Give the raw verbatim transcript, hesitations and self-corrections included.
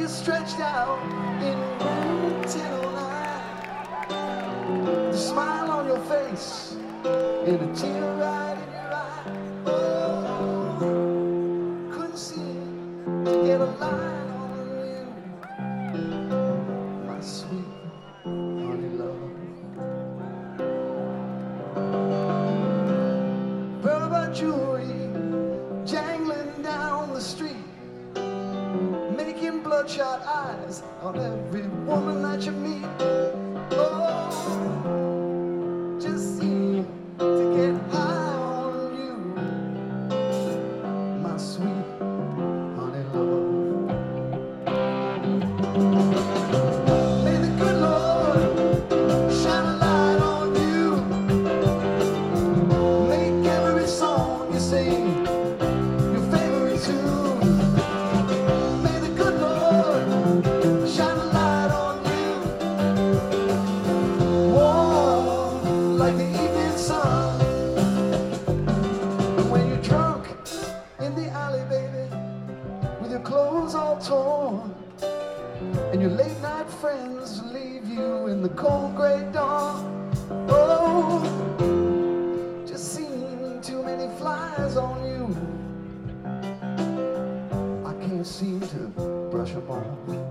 stretched out in room ten oh nine. The smile on your face and a tear right in your eye. Oh, couldn't seem to get a line on you, my sweet honey love. Berber jewelry jangling down the street, making bloodshot eyes on every woman that you meet. Oh, just seem to get high on you, my sweet honey love. May the good Lord shine a light on you, make every song you sing your favorite tune. May the good Lord shine a light on you, warm like the evening sun. And when you're drunk in the alley, baby, with your clothes all torn, and your late night friends leave you in the cold gray dawn. Oh, just seen too many flies on you, I can't seem to brush them off.